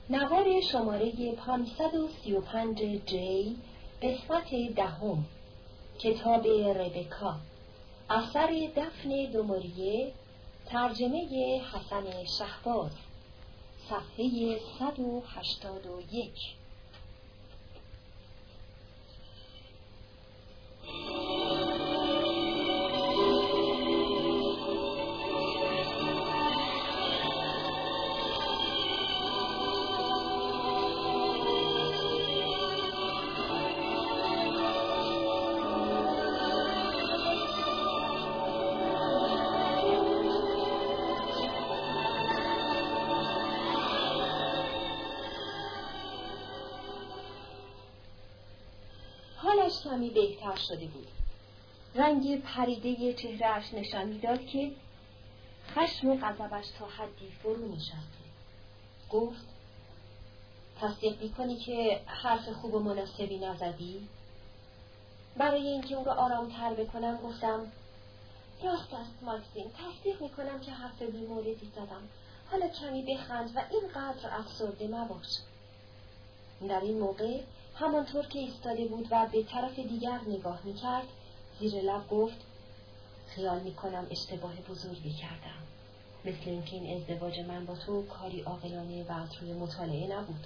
نوار شماره 535 جی، قسمت 10، کتاب ربکا، اثر دفن دوموریه، ترجمه حسن شهباز، صفحه 181. حالش کمی بهتر شده بود. رنگ پریده چهره‌اش نشان می‌داد که خشم و غضبش تا حدی فرو نشسته. گفت: تصدیق می‌کنی که حرف خوب و مناسبی نزدی؟ برای اینکه او را آرام‌تر بکنم گفتم: راست است ماکسیم، تصدیق می‌کنم که حرف بی‌موردی زدم. حالا کمی بخند و اینقدر افسرده مباش. در این موقع همانطور که ایستاده بود و به طرف دیگر نگاه می‌کرد، زیر لب گفت: خیال می‌کنم اشتباه بزرگی کردم. مثل اینکه این ازدواج من با تو کاری عاقلانه و از روی مطالعه نبود.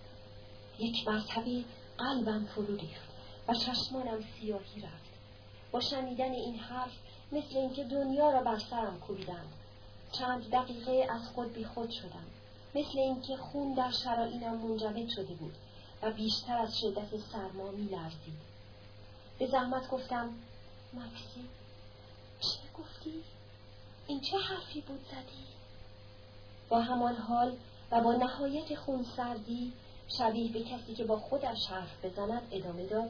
یک مرتبه قلبم فرو ریخت و چشمانم سیاهی رفت. با شنیدن این حرف مثل اینکه دنیا را بر سرم کوبیدند. چند دقیقه از خود بی خود شدم. مثل اینکه خون در شرائینم منجمد شده بود و بیشتر از شدت سرما می‌لرزید. به زحمت گفتم: ماکسیم، چه گفتی؟ این چه حرفی بود زدی؟ با همان حال و با نهایت خونسردی، شبیه به کسی که با خودش حرف بزند، ادامه داد: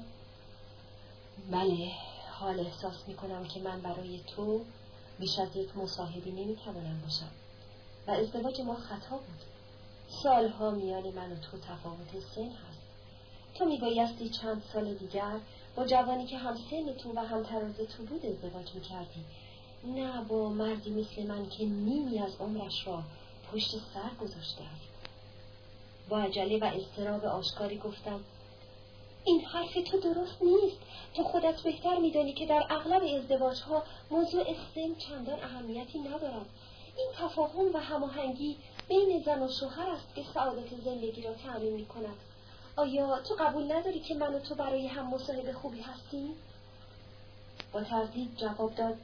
بله، حال احساس می‌کنم که من برای تو بیش از یک مصاحبی نمی‌توانم باشم و ازدواج ما خطا بود. سالها میان من و تو تفاوت سن هست. تو میبایستی چند سال دیگر با جوانی که هم سن تو و هم تراز تو بود ازدواج میکردی، نه با مردی مثل من که نیمی از عمرش را پشت سر گذاشته است. با عجله و اضطراب آشکاری گفتم: این حرف تو درست نیست. تو خودت بهتر میدانی که در اغلب ازدواجها موضوع سن چندان اهمیتی ندارد. این تفاهم و هماهنگی بین زن و شوهر است که سعادت زندگی را تأمین می‌کند. آیا تو قبول نداری که من و تو برای هم مصاحب خوبی هستیم؟ با تردید جواب داد: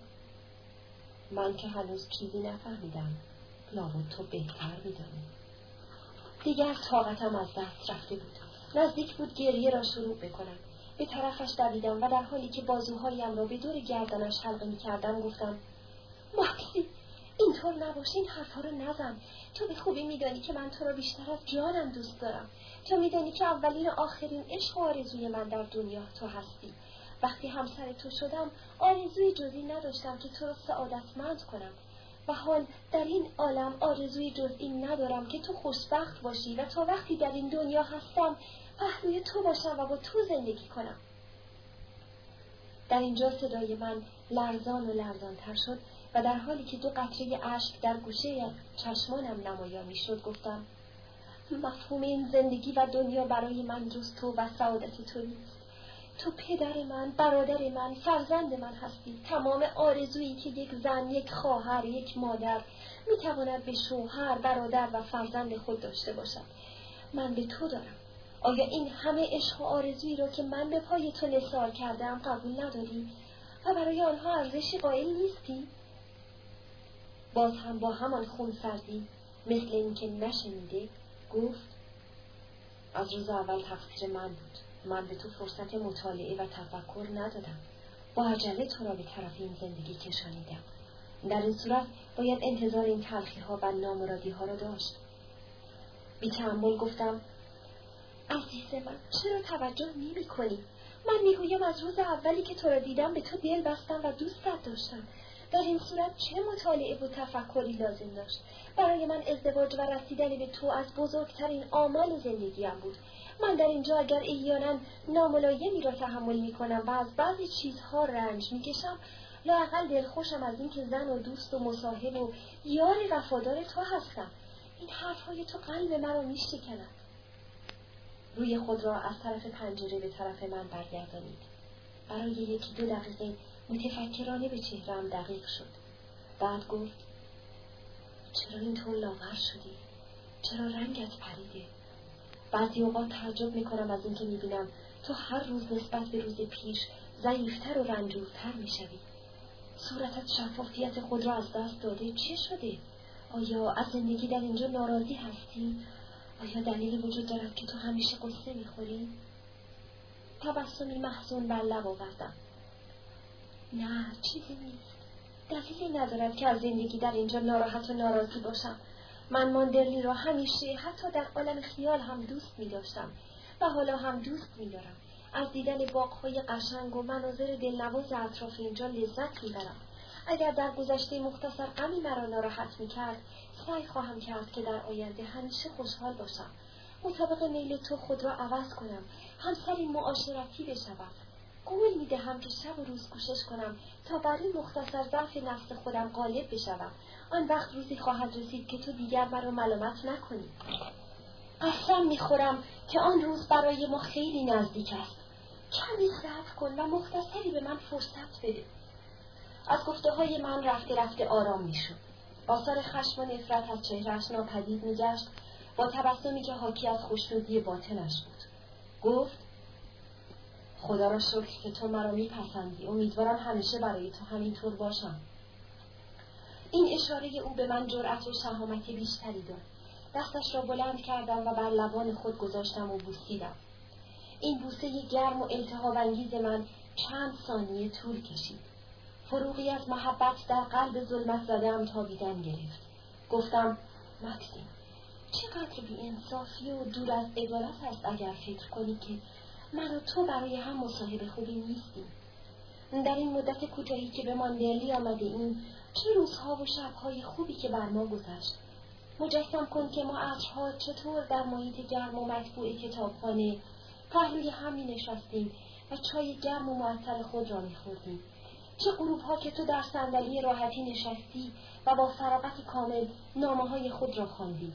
من که هنوز چیزی نفهمیدم. لابد تو بهتر می‌دانی. دیگر طاقتم از دست رفته بود. نزدیک بود گریه را شروع بکنم. به طرفش دویدم و در حالی که بازوهایم را به دور گردنش حلقه می‌کردم گفتم: ماکسی، اینطور نباش، این حرفا رو نزن. تو به خوبی میدانی که من تو را بیشتر از جانم دوست دارم. تو میدانی که اولین و آخرین عشق و آرزوی من در دنیا تو هستی. وقتی همسر تو شدم آرزوی جز این نداشتم که تو را سعادتمند کنم و حال در این عالم آرزوی جز این ندارم که تو خوشبخت باشی و تا وقتی در این دنیا هستم پهلوی تو باشم و با تو زندگی کنم. در اینجا صدای من لرزان و لرزانتر شد و در حالی که 2 قطره اشک در گوشه چشمانم نمایان می‌شد گفتم: مفهوم این زندگی و دنیا برای من جز تو و سعادت تو نیست. تو پدر من، برادر من، فرزند من هستی. تمام آرزویی که یک زن، یک خواهر، یک مادر می‌تواند به شوهر، برادر و فرزند خود داشته باشد، من به تو دارم. آیا این همه عشق و آرزویی را که من به پای تو نثار کردم قبول نداری و برای آنها ارزشی قائل نیستی؟ باز هم با همان خونسردی مثل اینکه نشنیده گفت: از روز اول تقصیر من بود. من به تو فرصت مطالعه و تفکر ندادم. با عجله تو را به طرف این زندگی کشانیدم. در این صورت باید انتظار این تلخی ها و نامرادی ها را داشت. بی تأمل گفتم: عزیز من، چرا توجه نمی کنی؟ من میگویم از روز اولی که تو را دیدم به تو دل بستم و دوستت داشتم. در این صورت چه مطالعه و تفکری لازم داشت؟ برای من ازدواج و رسیدن به تو از بزرگترین آمال زندگیم بود. من در اینجا اگر احیانا ناملایمی را تحمل می کنم و از بعضی چیزها رنج می کشم، لااقل دلخوشم از این که زن و دوست و مصاحب و یار وفادار تو هستم. این حرفهای تو قلب مرا میشکند. روی خود را از طرف پنجره به طرف من برگردانید. برای 1-2 دقیقه متفکرانه به چهره‌ام دقیق شد. بعد گفت: چرا اینطور لاغر شدی؟ چرا رنگت پریده؟ بعضی اوقات تعجب میکنم از اینکه میبینم تو هر روز نسبت به روز پیش ضعیفتر و رنجورتر میشوی. صورتت شفافیت خود را از دست داده. چه شده؟ آیا از زندگی در اینجا ناراضی هستی؟ آیا دلیلی وجود دارد که تو همیشه قصه میخوری؟ تبسمی محزون بر لب آوردم. نه، چیزی نیست. دلیلی ندارد که از زندگی در اینجا ناراحت و ناراضی باشم. من ماندرلی را همیشه حتی در عالم خیال هم دوست می داشتم و حالا هم دوست می دارم. از دیدن باغ‌های قشنگ و مناظر دلنواز اطراف اینجا لذت می برم. اگر در گذشته مختصر غمی مرا ناراحت می کرد، سعی خواهم کرد که در آینده همیشه خوشحال باشم. مطابق میل تو خود را عوض کنم، همسری معاشرتی بشوم. قول می دهم که شب و روز کوشش کنم تا بر این مختصر ضعف نفس خودم غالب بشوم. آن وقت روزی خواهد رسید که تو دیگر مرا ملامت نکنی. قسم میخورم که آن روز برای ما خیلی نزدیک است. کمی صبر کن و مختصری به من فرصت بده. از گفته‌های من رفته رفته آرام میشد. آثار خشم و نفرت از چهره‌اش ناپدید میگشت، با تبسمی که حاکی از خوشنودی باطنش بود. گفت: خدا را شکر که تو مرا میپسندی. امیدوارم همیشه برای تو همینطور باشم. این اشاره او به من جرأت و شهامت بیشتری داد. دستش را بلند کردم و بر لبان خود گذاشتم و بوسیدم. این بوسه گرم و التهاب‌انگیز من چند ثانیه طول کشید. فروغی از محبت در قلب ظلمت زده‌ام تابیدن گرفت. گفتم: مکسیم، چقدر بی‌انصافی و دور از عدالت است اگر فکر کنی که من و تو برای هم مصاحب خوبی نیستیم. در این مدت کوتاهی که به ماندرلی آمده ایم، چه روزها و شب‌های خوبی که بر ما گذشت. مجسم کن که ما عصرها چطور در محیط گرم و مطبوع کتابخانه پهلوی هم نشستیم و چای گرم و معطر خود را می‌خوردیم. چه غروب‌ها که تو در صندلی راحتی نشستی و با فراغت کامل نامه‌های خود را خواندی.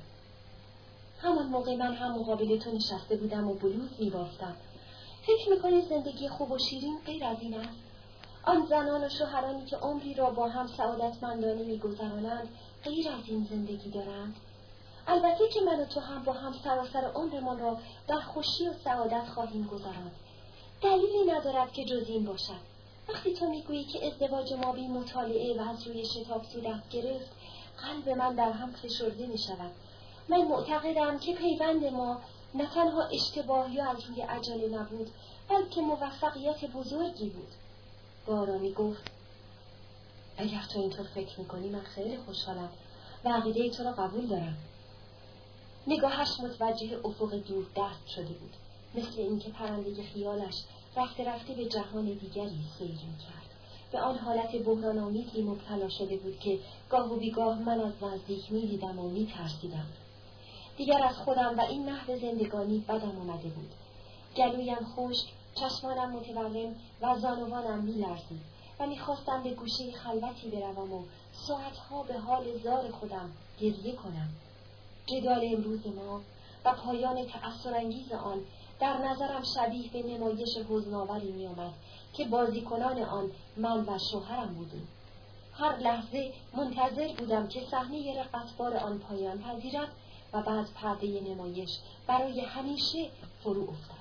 همان موقع من هم مقابل تو نشسته بودم و بلوز می‌بافتم. فکر می‌کنی زندگی خوب و شیرین غیر از این است؟ آن زنان و شوهرانی که عمری را با هم سعادتمندانه می‌گذرانند غیر از این زندگی دارند؟ البته که من و تو هم با هم سراسر عمرمان را در خوشی و سعادت خواهیم گذراند. دلیلی ندارد که جز این باشد. وقتی تو میگویی که ازدواج ما بی مطالعه و از روی شتاب صورت گرفت، قلب من در هم فشرده می شود. من معتقدم که پیوند ما نه تنها اشتباه یا از روی عجله نبود، بلکه موفقیت بزرگی بود. با آرامی گفت: اگر تو اینطور فکر میکنی من خیلی خوشحالم و عقیده تو را قبول دارم. نگاهش متوجه افق دور دست شده بود، مثل اینکه پرنده خیالش رفته رفته به جهان دیگری سیر می‌کرد. به آن حالت بحران‌آمیزی مبتلا شده بود که گاه و بیگاه من از نزدیک می‌دیدم و می‌ترسیدم. دیگر از خودم و این نحو زندگانی بدم آمده بود. گلویم خشک، چشمانم متورم و زانوانم می‌لرزید و می‌خواستم به گوشه خلوتی بروم و ساعتها به حال زار خودم گریه کنم. جدال امروز ما و پایان تأثرانگیز آن در نظرم شبیه به نمایش حزن‌آوری می‌آمد که بازیکنان آن من و شوهرم بودیم. هر لحظه منتظر بودم که صحنه رقصبار آن پایان پذیرد و بعد پرده نمایش برای همیشه فرو افتاد.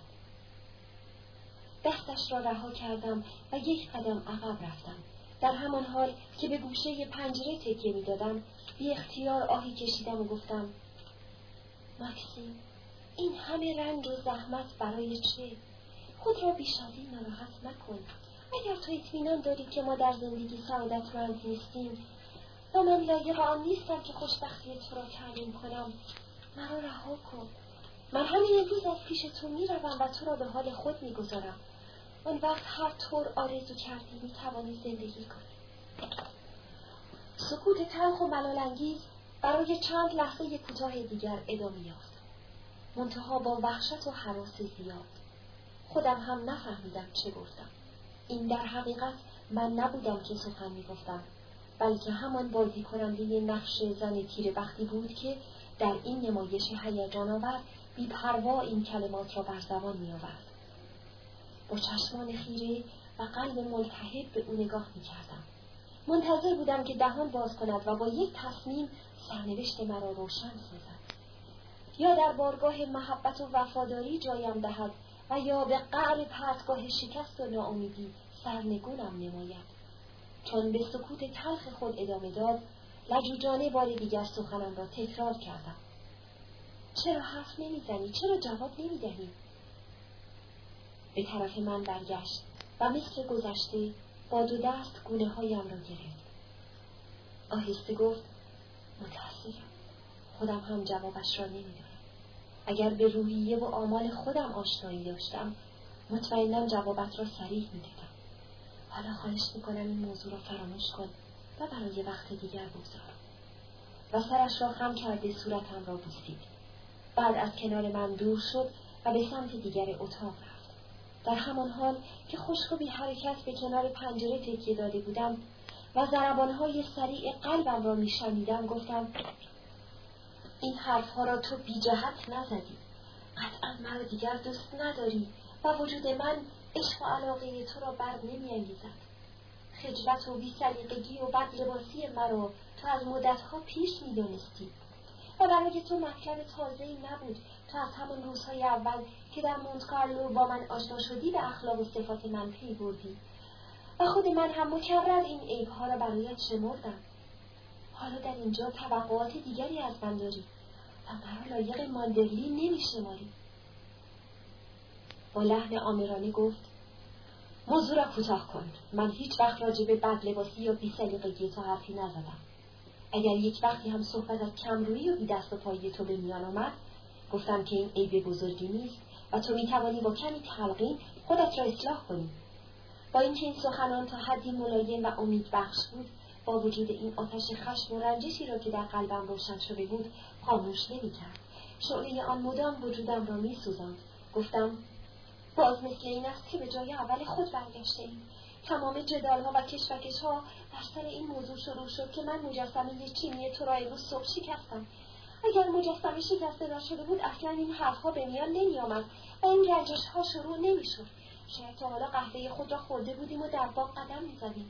دستش را رها کردم و 1 قدم عقب رفتم. در همان حال که به گوشه پنجره تکیه می‌دادم، بی اختیار آهی کشیدم و گفتم: مکسیم، این همه رنج و زحمت برای چه؟ خود را بیش از این ناراحت نکن. اگر تو اطمینان داری که ما در زندگی سعادتمند نیستیم و من لایق آن نیستم که خوشبختی تو را تعیین کنم، مرا رها کن. من همین امروز از پیش تو میروم و تو را به حال خود میگذارم. آن وقت هر طور آرزو کردی میتوانی زندگی کنی. سکوت تلخ و ملال‌انگیز برای چند لحظه کوتاه دیگر ادامه یافت، منتها با وحشت و هراس زیاد. خودم هم نفهمیدم چه گفتم. این در حقیقت من نبودم که سخن میگفتم، بلکه همان بازی کننده نقش زن تیره بختی بود که در این نمایش هیجان‌آور بی‌پروا این کلمات را بر زبان می‌آورد. با چشمان خیره و قلب ملتهب به او نگاه می‌کردم. منتظر بودم که دهان باز کند و با یک تصمیم سرنوشت مرا روشن سازد. یا در بارگاه محبت و وفاداری جایم دهد و یا به قعر پرتگاه شکست و ناامیدی سرنگونم نماید. چون به سکوت تلخ خود ادامه داد، لجوجانه بار دیگر سخنم را تکرار کردم. چرا حرف نمیزنی؟ چرا جواب نمیدهی؟ به طرف من برگشت و مثل گذشته با دو دست گونه هایم را گرفت. آهسته گفت: متاسفم، خودم هم جوابش را نمیدانم. اگر به روحیه و آمال خودم آشنایی داشتم، مطمئناً جوابت را صریح میدادم. حالا خواهش میکنم این موضوع را فراموش کن و برای وقت دیگر بگذار. و سرش را خم کرده صورتم را بوسید. بعد از کنار من دور شد و به سمت دیگر اتاق رفت. در همان حال که خشک و بی حرکت به کنار پنجره تکیه داده بودم و ضربان‌های سریع قلبم را میشنیدم، گفتم: این حرفها را تو بی جهت نزدی. قطعا مرا دیگر دوست نداری و وجود من عشق و علاقه تو را بر نمی‌انگیزد. خجلت و بی‌سلیقگی و بدلباسی مرا تو از مدتها پیش می‌دانستی و برای تو مطلب تازه‌ای نبود. تو از همان روزهای اول که در مونت-کارلو با من آشنا شدی به اخلاق و صفات من پی بردی و خود من هم مکرر این عیب‌ها را برایت شمردم. حالا در اینجا توقعات دیگری از من داری و مرا لایق ماندرلی نمی‌شماری. با لحن آمرانه گفت: موضوع را کوتاه کن. من هیچ وقت راجع به بدلباسی یا بی‌سلیقگی تو حرفی نزدم. اگر یک وقتی هم صحبت از کمرویی و بی دست و پایی تو به میان آمد، گفتم که این عیب بزرگی نیست و تو میتوانی با کمی تلقین خودت را اصلاح کنی. با اینکه این سخنان تا حدی ملایم و امید بخش بود، با وجود این آتش خشم و رنجشی را که در قلبم روشن شده بود خاموش نمی‌کرد. شعله آن مدام وجودم را می‌سوزاند. گفتم: باز مثل این است که به جای اول خود برگشته‌ایم. تمام جدال‌ها و کشمکش‌ها در سر این موضوع شروع شد که من مجسمه چینی تو را امروز صبح شکستم. اگر مجسمه شکسته نشده بود اصلا این حرف‌ها به میان نمی‌آمد و این رنجش‌ها شروع نمی‌شد. شاید تا حالا قهوه خود را خورده بودیم و در باغ قدم می‌زدیم.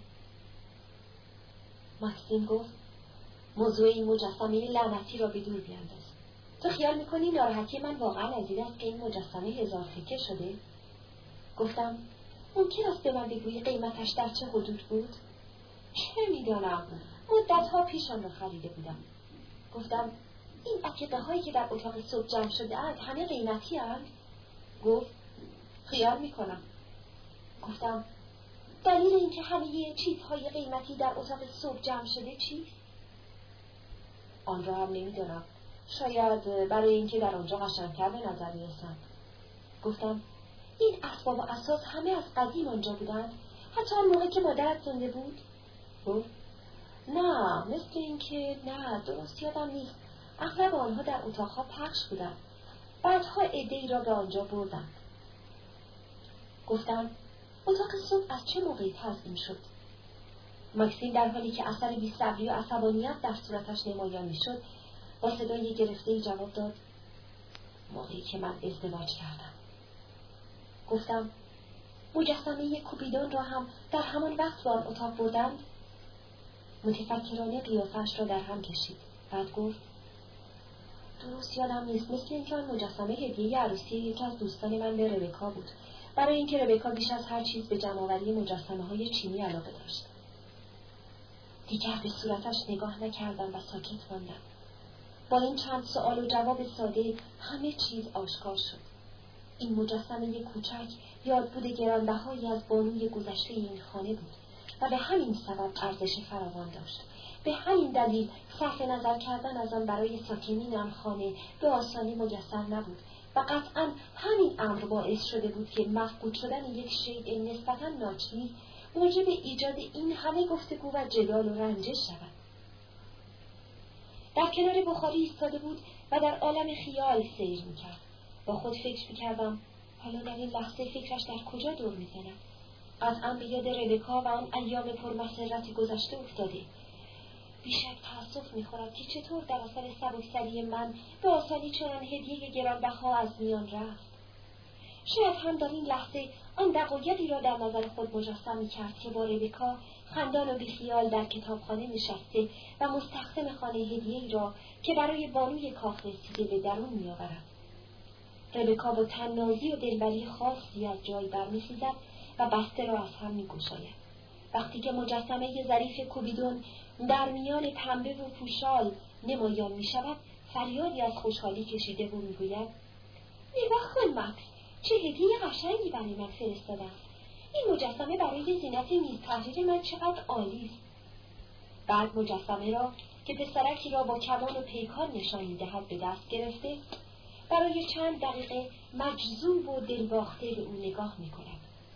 ماکسیم گفت: موضوع این مجسمه لعنتی را به دور بیانداز. تو خیال می‌کنی ناراحتی من واقعا از این است که این مجسمه هزار سکه شده؟ گفتم: ممکن است به من بگویی قیمتش در چه حدود بود؟ چه می‌دانم، مدت‌ها پیش آن را خریده بودم. گفتم: این عکیقه هایی که در اتاق صبح جمع شده اند همه قیمتی اند؟ گفت: خیال می‌کنم. گفتم: دلیل اینکه همه چیزهای قیمتی در اتاق صبح جمع شده چیست؟ آن را هم نمی‌دانم. شاید برای اینکه در آنجا قشنگ‌تر به نظر می‌رسند. گفتم: این اسباب و اساس همه از قدیم آنجا بودند، حتی آن موقع که مادرت زنده بود؟ گفت: نه، مثل اینکه نه، درست یادم نیست. اغلب آنها در اتاقها پخش بودند. بعدها عده‌ای را به آنجا بردند. گفتم: اتاق صبح از چه موقعی تزیین شد؟ ماکسیم در حالی که اثر بی‌صبری و عصبانیت در صورتش نمایان می‌شد، با صدای گرفته‌ای جواب داد: موقعی که من ازدواج کردم. گفتم: مجسمه کوپیدون را هم در همان وقت به آن اتاق بردند؟ متفکرانه قیافه‌اش را در هم کشید. بعد گفت: درست یادم نیست. مثل اینکه آن مجسمه هدیه عروسی یکی از دوستان من به ربکا بود، برای اینکه ربکا بیش از هر چیز به جمع‌آوری مجسمه‌های چینی علاقه داشت. دیگر به صورتش نگاه نکردم و ساکت ماندم. با این چند سوال و جواب ساده همه چیز آشکار شد. این مجسمه کوچک یادبود گرانبهایی از بانوی گذشته این خانه بود و به همین سبب ارزش فراوان داشت. به همین دلیل صرف نظر کردن از آن برای ساکنین آن خانه به آسانی میسر نبود و قطعاً همین امر باعث شده بود که مفقود شدن یک شیء نسبتاً ناچیز موجب ایجاد این همه گفتگو و جدال و رنجش شود. در کنار بخاری ایستاده بود و در عالم خیال سیر می‌کرد. با خود فکر می‌کردم حالا در این لحظه فکرش در کجا دور می‌زند؟ قطعاً به یاد ربکا و آن ایام پرمسرت گذشته افتاده. بیشک تأسف می‌خورد که چطور در اثر سبکسری من به آسانی چنان هدیه گرانبها از میان رفت. شاید هم در این لحظه آن دقایقی را در نظر خود مجسم می‌کرد که با ربکا خندان و بیخیال در کتابخانه نشسته و مستخدم خانه هدیه‌ای را که برای بانوی کاخ رسیده به درون می‌آورد. ربکا با طنازی و دلبری خاصی از جای برمی‌خیزد و بسته را از هم می‌گشاید. وقتی که مجسمه ظریف کوبیدون در میان پنبه و پوشال نمایان می‌شود، فریادی از خوشحالی کشیده و می‌گوید: نگاه کن مکس، چه هدیه قشنگی برای من فرستاده است. این مجسمه برای زینت میز تحریر من چقدر عالی است. بعد مجسمه را که پسرکی را با کمان و پیکان نشان می‌دهد به دست گرفته، برای چند دقیقه مجذوب و دلباخته به او نگاه می‌کند.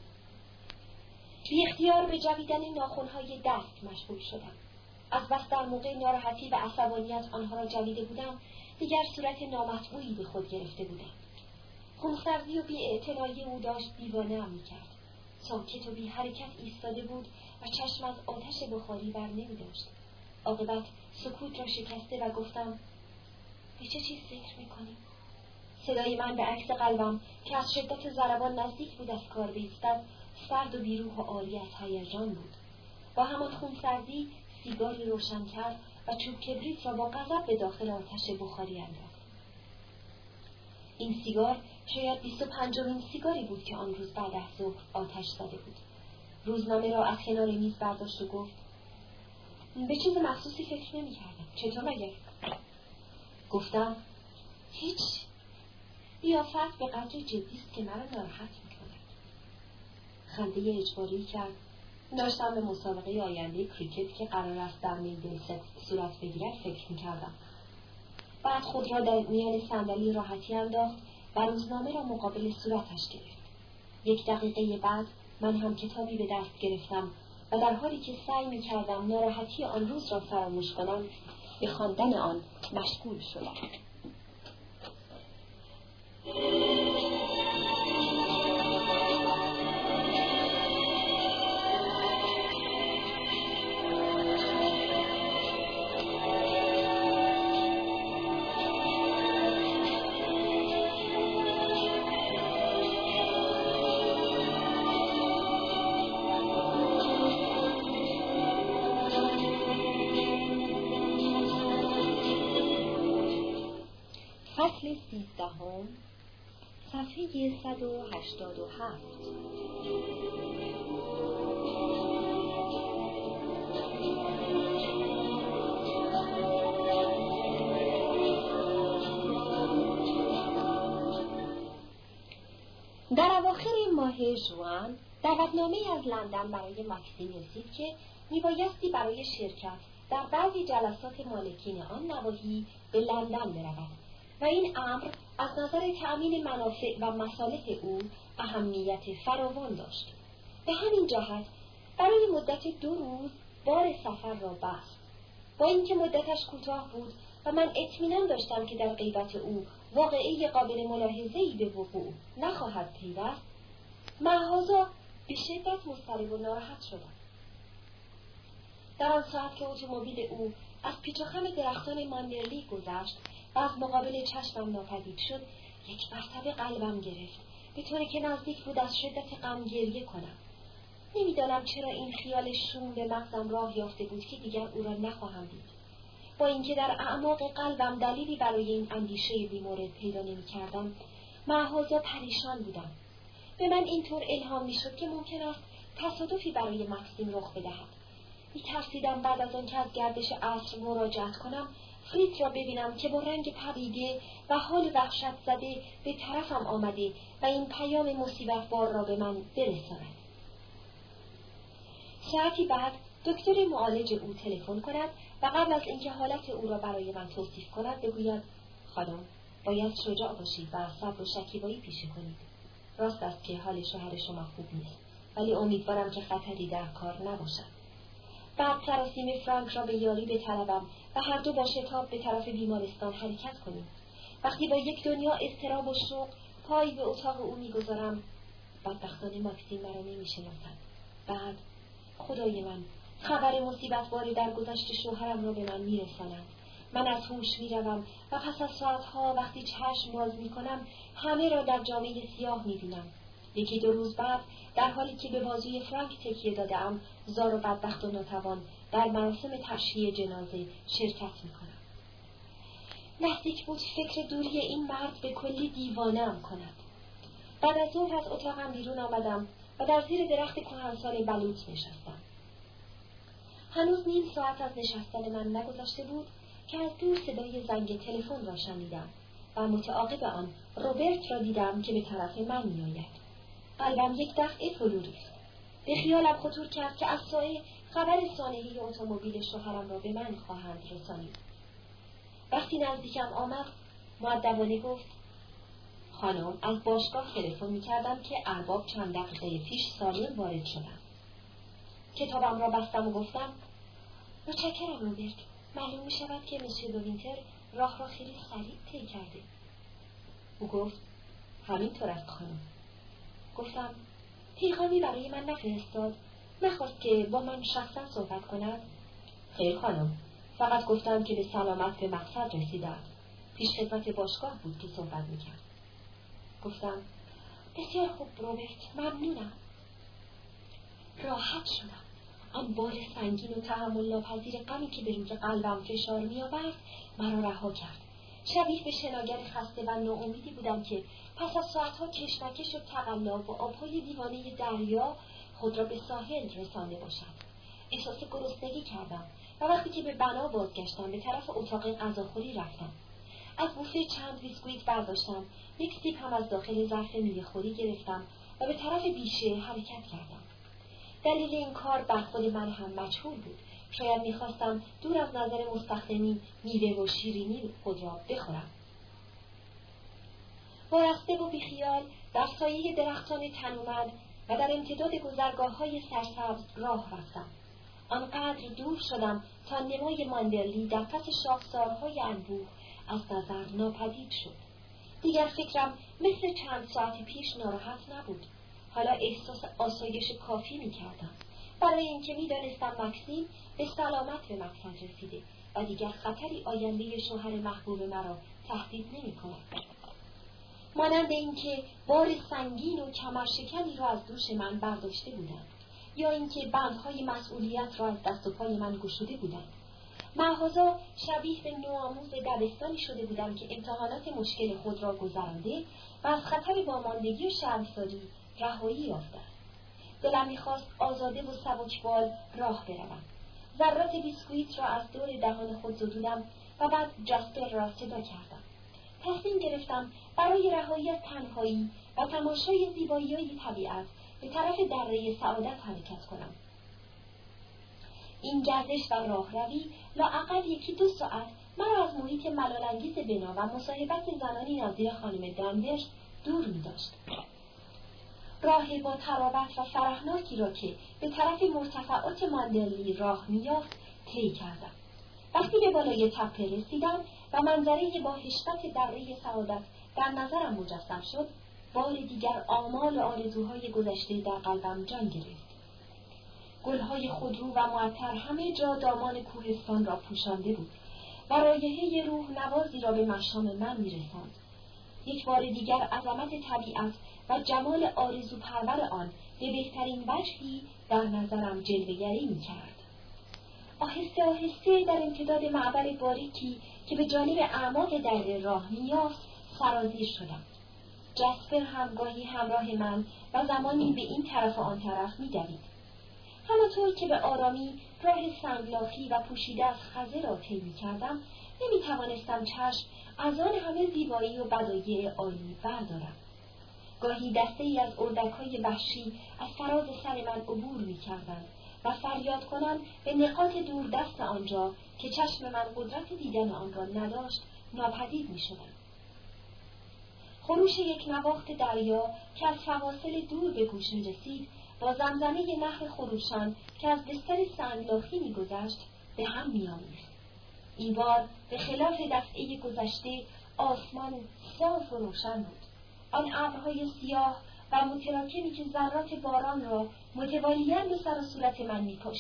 بی اختیار به جویدن ناخن‌های دست مشغول شدم. از بس در موقع ناراحتی و عصبانیت آنها را جویده بودم، دیگر صورت نامطبوعی به خود گرفته بودم. خونسردی و بی‌اعتنایی او داشت دیوانه‌ام می‌کرد. ساکت و بی حرکت ایستاده بود و چشم از آتش بخاری بر نمی‌داشت. عاقبت سکوت را شکسته و گفتم: به چه چیز فکر می‌کنی؟ صدای من به عکس قلبم که از شدت ضربان نزدیک بود از کار بایستد، سرد و بیروح و عاری از هیجان بود. با همان خونسردی سیگاری روشن کرد و چوب کبریت را با غضب به داخل آتش بخاری انداخت. این سیگار شاید 25مین سیگاری بود که آن روز بعد از ظهر آتش زده بود. روزنامه را از کنار میز برداشت و گفت: به چیز مخصوصی فکر نمی‌کردم. چطور مگر؟ گفتم: هیچ. قیافت به قدر جدی است که مرا ناراحت می‌کند. خنده اجباری کرد. داشتم به مسابقه آینده کریکت که قرار است در میدلست صورت بگیرد فکر می‌کردم. بعد خود را در میان صندلی راحتی انداخت و روزنامه را مقابل صورتش گرفت. 1 دقیقه بعد من هم کتابی به دست گرفتم و در حالی که سعی می‌کردم ناراحتی آن روز را فراموش کنم، به خواندن آن مشغول شدم. فصل 13 صفحه 187. در اواخر ماه ژوئن دعوتنامه از لندن برای ماکسیم رسید که میبایستی برای شرکت در بعضی جلسات مالکین آن نواحی به لندن برود و این امر از نظر تأمین منافع و مصالح او اهمیت فراوان داشت. به همین جهت برای مدت 2 روز بار سفر را بست. با اینکه مدتش کوتاه بود و من اطمینان داشتم که در غیبت او واقعه قابل ملاحظه‌ای به وقوع نخواهد پیوست، معاذا به شدت مضطرب و ناراحت شدم. در آن ساعت که اتومبیل او از پیچ و خم درختان ماندرلی گذشت و از مقابل چشمم ناپدید شد، 1 مرتبه قلبم گرفت، به طوری که نزدیک بود از شدت غم گریه کنم. نمیدانم چرا این خیال شوم به مغزم راه یافته بود که دیگر او را نخواهم دید. با اینکه در اعماق قلبم دلیلی برای این اندیشه بی‌مورد پیدا نمی‌کردم، معاذا پریشان بودم. به من اینطور الهام می‌شد که ممکن است تصادفی برای مکسیم رخ بدهد. می‌ترسیدم بعد از آنکه از گردش عصر مراجعت کنم، فریت را ببینم که با رنگ پریده و حال وحشت زده به طرفم آمده و این پیام مصیبت بار را به من برساند. ساعتی بعد دکتر معالج او تلفن کند و قبل از اینکه حالت او را برای من توصیف کند بگوید: خانم، باید شجاع باشید و صبر و شکیبایی پیشه کنید. راست است که حال شوهر شما خوب نیست، ولی امیدوارم که خطری در کار نباشد. بعد سراسیم فرانک را به یاری بطلبم و هر دو با شتاب به طرف بیمارستان حرکت کنیم. وقتی با یک دنیا اضطراب و شوق پای به اتاق او میگذارم، بدبختانه ماکسیم مرا نمیشناسد. بعد خدای من، خبر مصیبت باری در گذشت شوهرم را به من میرسانند. من از هوش میروم و پس از ساعتها وقتی چشم باز میکنم همه را در جامعه سیاه میبینم. یکی دو روز بعد در حالی که به بازوی فرانک تکیه داده‌ام، زار و بدبخت و ناتوان در مراسم تشییع جنازه شرکت میکنم. نزدیک بود فکر دوری این مرد به کلی دیوانه‌ام کند. بعد از ظهر از اتاقم بیرون آمدم و در زیر درخت کهنسال بلوط نشستم. هنوز نیم ساعت از نشستن من نگذشته بود که از دور صدای زنگ تلفن را شنیدم و متعاقب آن روبرت را دیدم که به طرف من می‌آید. قلبم یک دفعه فرو ریخت. به خیالم خطور کرد که از سایه خبر سانحه اتومبیل شوهرم را به من خواهند رسانید. وقتی نزدیکم آمد مؤدبانه گفت: خانم، از باشگاه تلفن می‌کردم که ارباب چند دقیقه پیش سالم وارد شدند. کتابم را بستم و گفتم: متشکرم روبرت. معلوم می‌شود که مسیو دو وینتر راه را خیلی سریع طی کرده. او گفت: همینطور است خانم. گفتم: پیغامی برای من نفرستاد؟ نخواست که با من شخصا صحبت کند؟ خیر خانم، فقط گفتم که به سلامت به مقصد رسیدند. پیش خدمت باشگاه بود که صحبت میکرد. گفتم: بسیار خوب روبرت، ممنونم. راحت شدم. آن بار سنگین و تحمل ناپذیر غمی که به روی قلبم فشار می‌آورد مرا رها کرد. شبیه به شناگر خسته و ناامیدی بودم که پس از ساعتها کشمکش و تقلا و آب‌های دیوانه دریا خود را به ساحل رسانده باشد. احساس گرسنگی کردم و وقتی که به بنا بازگشتم به طرف اتاق غذاخوری رفتم. از بوفه چند بیسکویت برداشتم، یک سیب هم از داخل ظرف میوه‌خوری گرفتم و به طرف بیشه حرکت کردم. دلیل این کار بر خود من هم مجهول بود. شاید می‌خواستم دور از نظر مستخدمین میوه و شیرینی خود را بخورم. وارسته و بیخیال در سایه درختان تنومند و در امتداد گذرگاه‌های سرسبز راه رفتم. آنقدر دور شدم تا نمای ماندرلی در پس شاخسارهای انبوه از نظر ناپدید شد. دیگر فکرم مثل چند ساعت پیش ناراحت نبود. حالا احساس آسایش کافی می‌کردم، برای اینکه می‌دانستم مکسیم به سلامت به مقصد رسیده و دیگر خطری آینده شوهر محبوب مرا تهدید نمی‌کند. مانند اینکه بار سنگین و کمرشکنی را از دوش من برداشته بودند یا اینکه بندهای مسئولیت را از دست و پای من گشوده بودند. معاذا شبیه به نوآموز دبستانی شده بودم که امتحانات مشکل خود را گذرانده و از خطر واماندگی و شرمساری رهایی یافته است. دلم می‌خواست آزاده و سبکبال راه بروم. ذرات بیسکویت را از دور دهان خود زدودم و بعد جاسپر را صدا کردم. تصمیم گرفتم برای رهایی از تنهایی و تماشای زیبایی‌های طبیعت به طرف دره سعادت حرکت کنم. این گردش و راهروی لااقل 1-2 ساعت مرا از محیط ملال‌انگیز بنا و مصاحبت زنانی نظیر خانم دانورش دور می‌داشت. راه با ترابت و فرحناکی را که به طرف مرتفعات ماندرلی راه می‌یافت طی کردم. وقتی به بالای تپه رسیدم و منظره با هشبت دره سعادت در نظرم مجسم شد، بار دیگر آمال و آرزوهای گذشته در قلبم جان گرفت. گلهای خودرو و معطر همه جا دامان کوهستان را پوشانده بود و رایحه روح نوازی را به مشام من می‌رساند. یک بار دیگر عظمت طبیعت و جمال آرزو پرور آن به بهترین وجهی در نظرم جلوه‌گری می‌کرد. آهسته آهسته در امتداد معبر باریکی که به جانب اعماق دره راه می‌یافت سرازیر شدم. جاسپر هم گاهی همراه من و زمانی به این طرف و آن طرف می‌دوید. همانطور که به آرامی راه سنگلاخی و پوشیده از خزه را طی می‌کردم، نمی‌توانستم چشم از آن همه زیبایی و بدایع عالی بردارم. گاهی دسته‌ای از اردک‌های وحشی از فراز سر من عبور می‌کردند و فریاد کنان به نقاط دوردست آنجا که چشم من قدرت دیدن آن را نداشت ناپدید می‌شدند. خروش یک نواخت دریا که از فواصل دور به گوش می‌رسید با زمزمه نهر خروشان که از بستر سنگلاخی می‌گذشت به هم می‌آمیخت. این بار به خلاف دفعه گذشته آسمان صاف و روشن بود. آن ابرهای سیاه و متراکمی که ذرات باران را متوالیاً به سر و صورت من می‌پاشید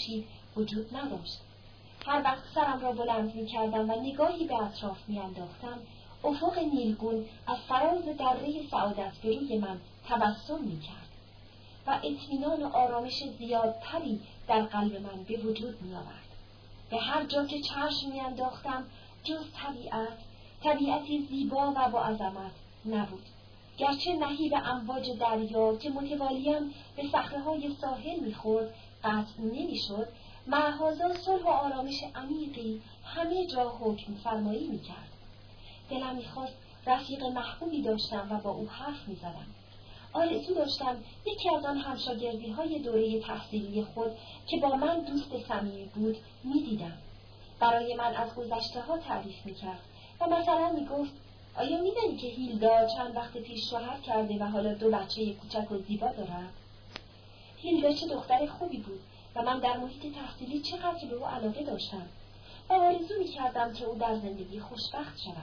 وجود نداشت. هر وقت سرم را بلند می‌کردم و نگاهی به اطراف می‌انداختم، افق نیلگون از فراز دره سعادت به روی من تبسم می‌کرد و اطمینان و آرامش زیادتری در قلب من به وجود می‌آورد. به هر جا که چشم می‌انداختم جز طبیعتی زیبا و با عظمت نبود. گرچه نهیب امواج دریا که متوالیاً به صخره‌های ساحل می‌خورد قطع نمی‌شد، معهازا صلح و آرامش عمیقی همه جا حکم فرمایی می‌کرد. دلم می‌خواست رفیق محبوبی داشتم و با او حرف می‌زدم. آرزو داشتم یکی از آن همشاگردی‌های دوره تحصیلی خود که با من دوست صمیمی بود می‌دیدم. برای من از گذشته‌ها تعریف می‌کرد و مثلا می‌گفت آیا می‌دانی که هیلدا چند وقت پیش شوهر کرده و حالا 2 بچه کوچک و زیبا دارد؟ هیلدا چه دختر خوبی بود و من در محیط تحصیلی چقدر به او علاقه داشتم و آرزو می‌کردم که او در زندگی خوشبخت شود.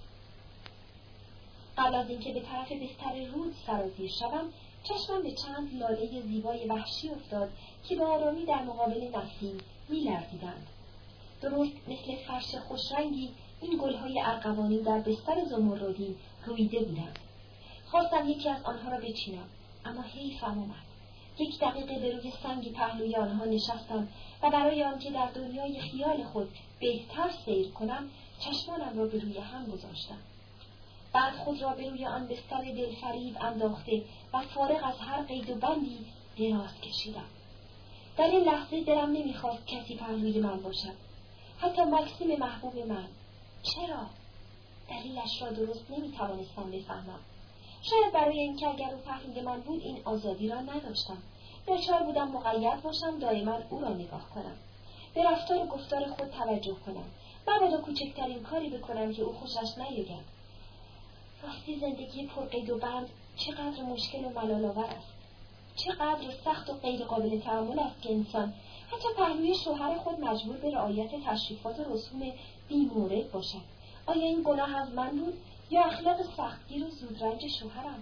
قبل از اینکه به طرف بستر رود سرازیر شوم، چشمم به چند لاله زیبای وحشی افتاد که به آرامی در مقابل نسیم می‌لرزیدند. درست مثل فرش خوشرنگی این گل‌های ارغوانی در بستر زمردی رویده بودند. خواستم یکی از آنها را بچینم، اما حیفم آمد. 1 دقیقه به روی سنگی پهلوی آنها نشستم و برای آنکه در دنیای خیال خود بهتر سیر کنم، چشمانم را به روی هم گذاشتم. بعد خود را به روی آن بستر دلفریب انداخته و فارغ از هر قید و بندی دراز کشیدم. در این لحظه دلم نمیخواست کسی پهلوی من باشد، حتی مکسیم محبوب من. چرا؟ دلیلش را درست نمیتوانستم بفهمم. شاید برای اینکه اگر او پهلوی من بود این آزادی را نداشتم. دچار بودم مقید باشم دائما او را نگاه کنم، به رفتار و گفتار خود توجه کنم، مبادا کوچکترین کاری بکنم که او خوشش نیاید. راستی زندگی پرقید و بند چقدر مشکل و ملال‌آور است. چقدر سخت و غیر قابل تحمل است که انسان حتی پهلوی شوهر خود مجبور به رعایت تشریفات و رسوم بی‌مورد باشد. آیا این گناه از من بود یا اخلاق سختگیر و زودرنج شوهرم؟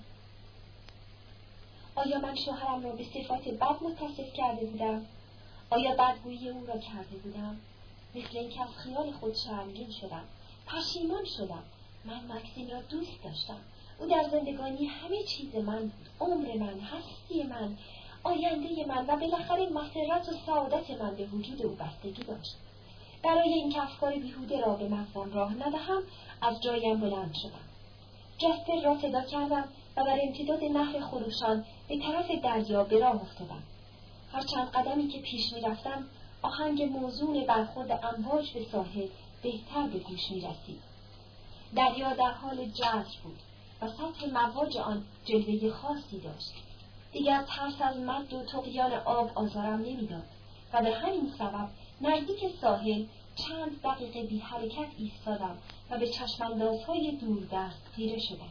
آیا من شوهرم را به صفات بد متصف کرده بودم؟ آیا بدگویی او را کرده بودم؟ مثل اینکه از خیال خود شرمگین شدم، پشیمان شدم. من مکسیم را دوست داشتم. او در زندگانی همه چیز من بود، عمر من، هستی من، آینده من و بالاخره مسرت و سعادت من به وجود او بستگی داشت. برای اینکه افکار بیهوده را به مغزم راه ندهم از جایم بلند شدم. جاسپر را صدا کردم و بر امتداد نهر خروشان به طرف دریا به راه افتادم. هر چند قدمی که پیش می رفتم آهنگ موزون برخورد امواج به ساحل بهتر به گوش می رسید. دریا در حال جزر بود و سطح مواج آن جلوه خاصی داشت. دیگر ترس از مد و طغیان آب آزارم نمیداد و به همین سبب نزدیک ساحل چند دقیقه بی حرکت ایستادم و به چشماندازهای دوردست خیره شدم.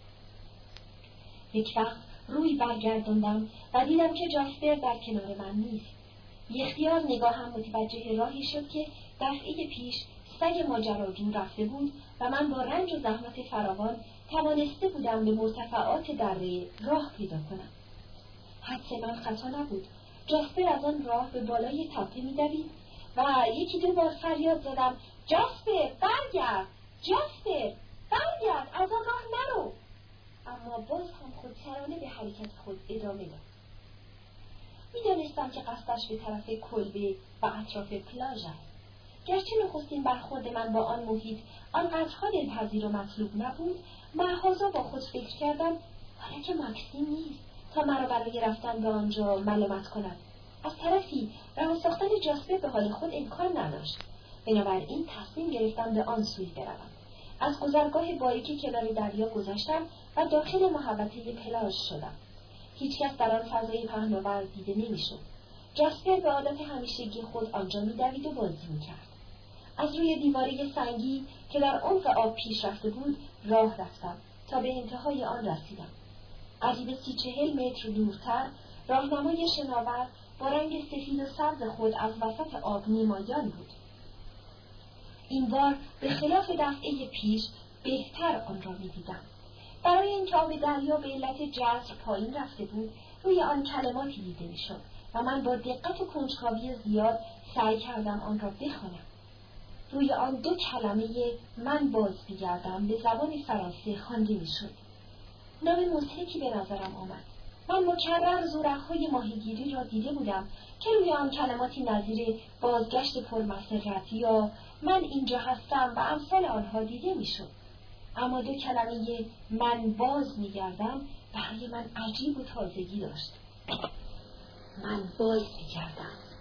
یک وقت روی برگرداندم و دیدم که جاسپر در کنار من نیست. بی اختیار نگاهم متوجه راهی شد که دفعه پیش سگ ماجراجو رفته بود و من با رنج و زحمت فراوان توانسته بودم به مرتفعات دره راه پیدا کنم. حدس من خطا نبود. جاسپر از آن راه به بالای تپه می‌دوید و 1-2 بار فریاد زدم: جاسپر برگرد! جاسپر برگرد! از آن راه نرو! اما باز هم خودسرانه به حرکت خود ادامه داد. می‌دانستم که قصدش به طرف کلبه و اطراف پلاژ است. گرچه نخستین برخورد من با آن محیط آنقدرها دلپذیر و مطلوب نبود، محضاً با خود فکر کردم حالا که مکسیم نیست تا مرا برای رفتن به آنجا ملامت کند. از طرفی رها ساختن جاسپر به حال خود امکان نداشت. بنابراین تصمیم گرفتم به آن سوی بروم. از گذرگاه باریکی کنار دریا گذشتم و داخل محوطه پلاژ شدم. هیچکس در آن فضای پهناور دیده نمی‌شد. جاسپر به عادت همیشگی خود آنجا می‌دوید و بازی می‌کرد. از روی دیواره سنگی که در عمق آب پیش رفته بود راه رفتم تا به انتهای آن رسیدم. قریب 30-40 متر دورتر راهنمای شناور با رنگ سفید و سبز خود از وسط آب نمایان بود. این بار به خلاف دفعه پیش بهتر آن را می‌دیدم. برای اینکه آب دریا به علت جزر پایین رفته بود روی آن کلماتی دیده می‌شد و من با دقت و کنجکاوی زیاد سعی کردم آن را بخوانم. روی آن 2 کلمه من باز می‌گردم به زبان فرانسه خوانده می‌شد. نام مضحکی به نظرم آمد. من مکرر زورق‌های ماهیگیری را دیده بودم که روی آن کلماتی نظیر بازگشت پرمسرت یا من اینجا هستم و امثال آنها دیده می‌شد. اما 2 کلمه من باز می‌گردم برای من عجیب و تازگی داشت. من باز می‌گردم.